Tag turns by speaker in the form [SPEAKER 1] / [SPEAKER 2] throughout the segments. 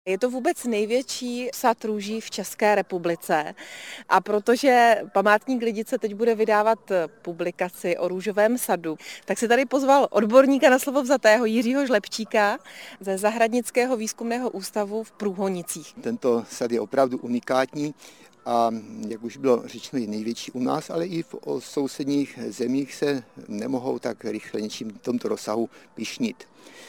[SPEAKER 1] Je to vůbec největší sad růží v České republice a protože Památník Lidice teď bude vydávat publikaci o růžovém sadu, tak si tady pozval odborníka na slovo vzatého Jiřího Žlepčíka ze Zahradnického výzkumného ústavu v Průhonicích.
[SPEAKER 2] Tento sad je opravdu unikátní a jak už bylo řečeno, je největší u nás, ale i v sousedních zemích se nemohou tak rychle něčím v tomto rozsahu pyšnit.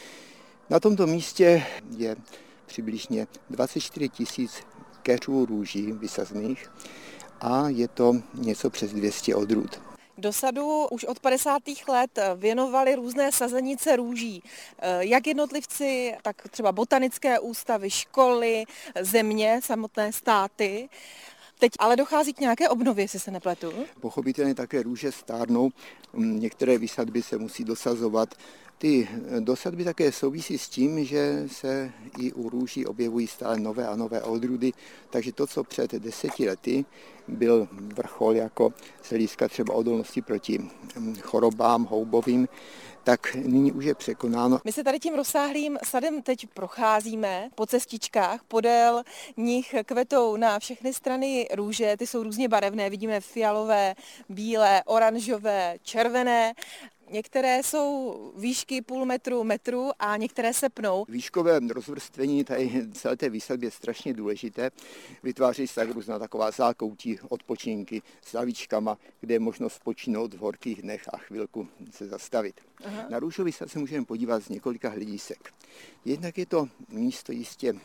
[SPEAKER 2] Na tomto místě je přibližně 24 000 keřů růží vysazených a je to něco přes 200 odrůd.
[SPEAKER 1] Do sadu už od 50. let věnovali různé sazenice růží, jak jednotlivci, tak třeba botanické ústavy, školy, země, samotné státy. Teď ale dochází k nějaké obnově, jestli se nepletu.
[SPEAKER 2] Pochopitelně také růže stárnou, některé výsadby se musí dosazovat. Ty dosadby také souvisí s tím, že se i u růží objevují stále nové a nové odrůdy, takže to, co před 10 lety byl vrchol jako z hlediska třeba odolnosti proti chorobám houbovým, tak nyní už je překonáno.
[SPEAKER 1] My se tady tím rozsáhlým sadem teď procházíme po cestičkách, podél nich kvetou na všechny strany růže, ty jsou různě barevné, vidíme fialové, bílé, oranžové, červené. Některé jsou výšky půl metru, metru a některé se pnou.
[SPEAKER 2] Výškové rozvrstvení tady celé té výsadby je strašně důležité. Vytváří se tak různá taková zákoutí, odpočinky s lavičkama, kde je možnost spočinout v horkých dnech a chvilku se zastavit. Aha. Na růžový sad se můžeme podívat z několika hledisek. Jednak je to místo jistě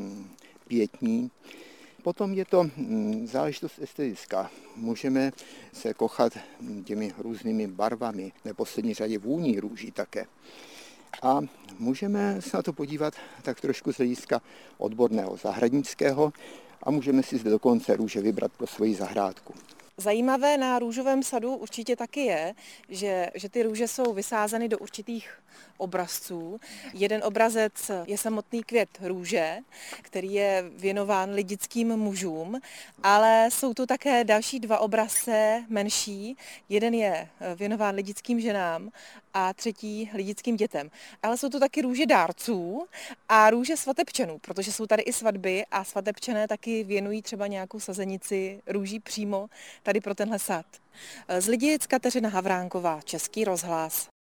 [SPEAKER 2] pietní. Potom je to záležitost estetická. Můžeme se kochat těmi různými barvami, v neposlední řadě vůní růží také. A můžeme se na to podívat tak trošku z hlediska odborného zahradnického a můžeme si zde dokonce růže vybrat pro svoji zahrádku.
[SPEAKER 1] Zajímavé na růžovém sadu určitě taky je, že ty růže jsou vysázeny do určitých obrazců. Jeden obrazec je samotný květ růže, který je věnován lidickým mužům, ale jsou tu také další dva obrazce menší. Jeden je věnován lidickým ženám a třetí lidickým dětem. Ale jsou tu taky růže dárců a růže svatebčanů, protože jsou tady i svatby a svatebčané taky věnují třeba nějakou sazenici růží přímo tady pro tenhle sad. Z Lidic Kateřina Havránková, Český rozhlas.